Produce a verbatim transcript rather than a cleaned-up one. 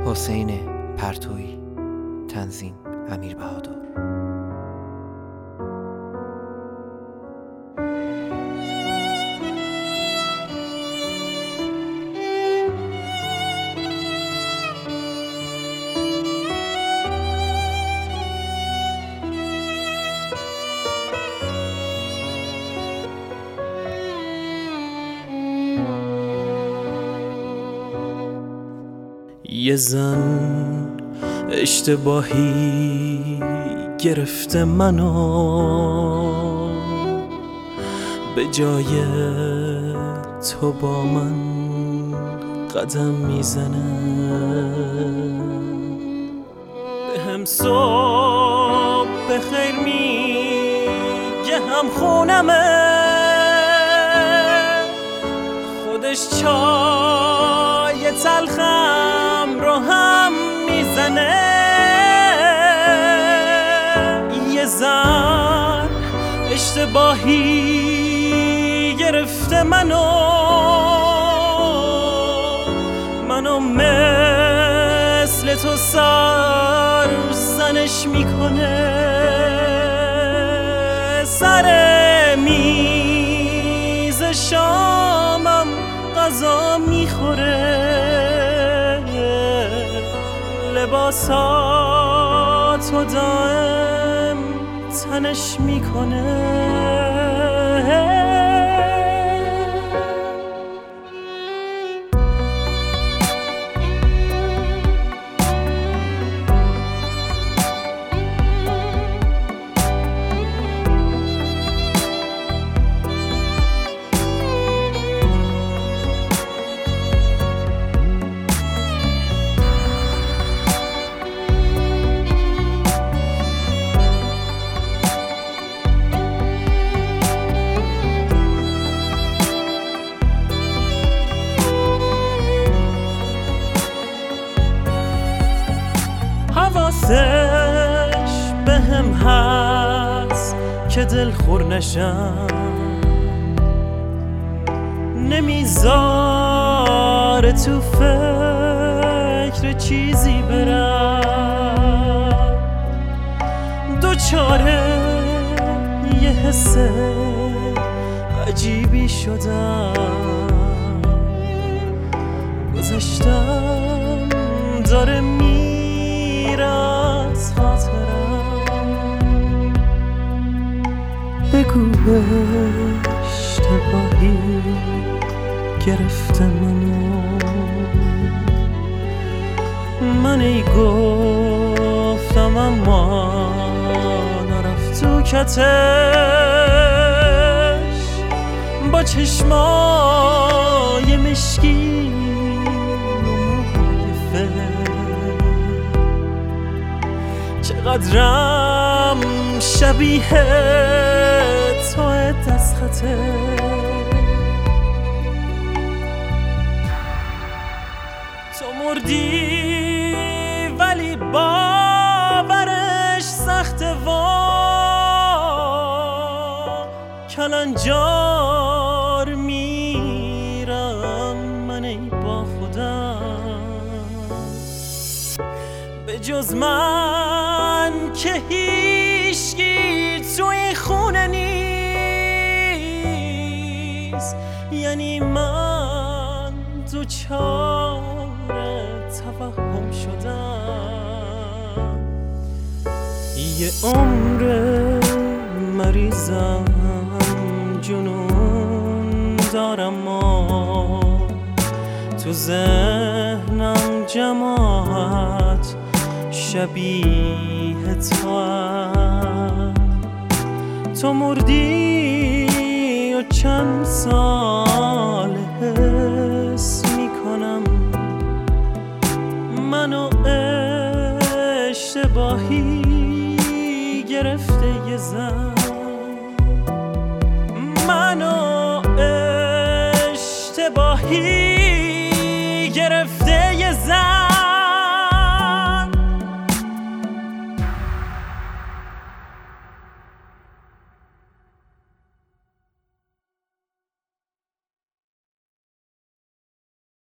حسین پرتویی، تنظیم امیر بهادر. یه زن اشتباهی گرفته منو، به جای تو با من قدم میزنه، به هم صبح بخیر میگه، هم خونمه، خودش چای تلخم رو هم میزنه. یه زن اشتباهی گرفته منو، منو مثل تو سر زنش میکنه، سر میز شامم غذا میخوره، لباساتو دائم تنش میکنه. حواسش به هم هست که دل خور نشم، نمیذاره تو فکر چیزی برم، دوچاره یه حس عجیبی شدم، گذشتم داره از خاطرم، بگو اشتباهی گرفته منو، من ای گفتم اما نرفت تو کتش، با چشمای مشکی چقدرم شبیه توی دستخطه، تو مردی ولی باورش سخته و کلنجار میرم من ای با خودم، به جز من که هیچکی تو این خونه نیست، یعنی من دوچار توهم شدم. یه عمر مریضم، جنون دارم و تو ذهنم جماعت شبیه تو، تو مردی و چند سال حس میکنم منو اشتباهی گرفته یه زن، منو اشتباهی